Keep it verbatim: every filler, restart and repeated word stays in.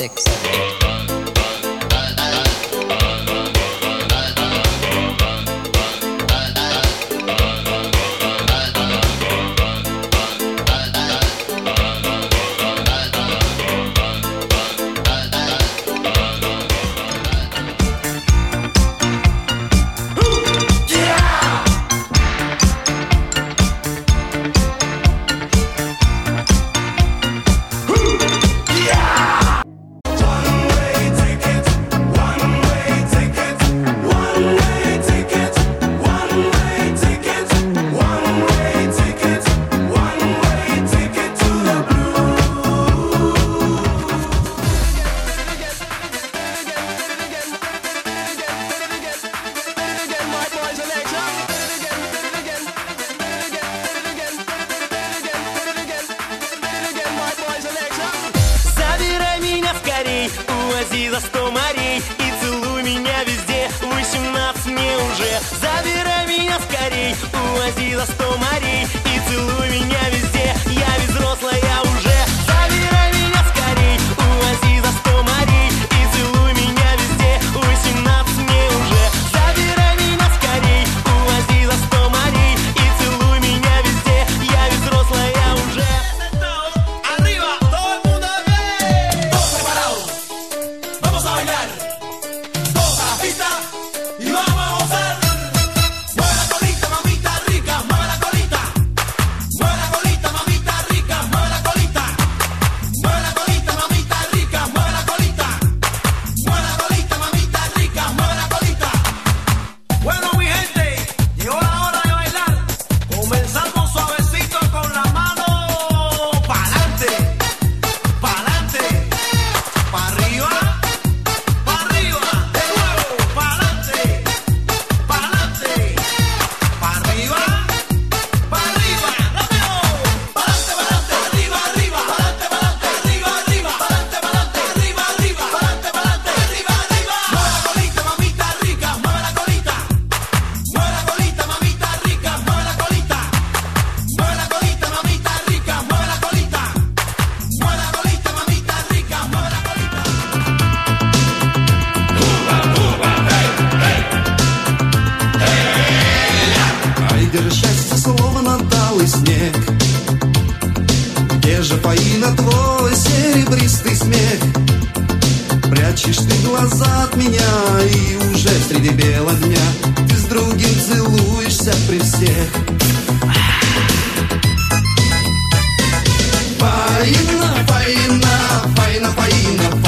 six. Увози за сто морей и целуй меня везде. Восемнадцать мне уже. Забирай меня скорей. Увози за сто морей и целуй меня везде. Я ведь взрослая уже. Забирай меня скорей. Увози за сто морей и целуй меня везде. Восемнадцать мне уже. Забирай меня скорей. Увози за сто морей и целуй меня везде. Я ведь взрослая уже. Arriba, todo el mundo ve. Todos preparados. Vamos a bailar. Todos a la pista y vamos a gozar. Mueve la colita, mamita rica, mueve la colita. Mueve la colita, mamita rica, mueve la colita. Mueve la colita, mamita rica, mueve la colita. Mueve la colita, mamita rica, mueve la colita. Bueno, mi gente, llegó la hora de bailar. Comenzamos suavecito con la mano pa'lante, pa'lante, pa' arriba, pa' arriba, de nuevo, pa'lante, pa'lante, pa' arriba, pa' arriba, rápido, pa'lante, pa'lante, arriba, arriba, pa'lante, pa'lante, arriba, arriba, pa'lante, pa'lante, arriba, arriba, pa'lante, pa'lante, arriba, arriba. Mueve la colita, mamita rica, mueve la colita. Mueve la colita, mamita rica, mueve la colita. Mueve la colita, mamita rica, mueve la colita. Mueve la colita, mamita rica, mueve la colita. Ай, где же счастье, словно талый снег? Где же, Фаина, твой серебристый смех? Прячешь ты глаза от меня, и уже среди бела дня ты с другим целуешься при всех. Фаина, Фаина, Фаина, Фаина,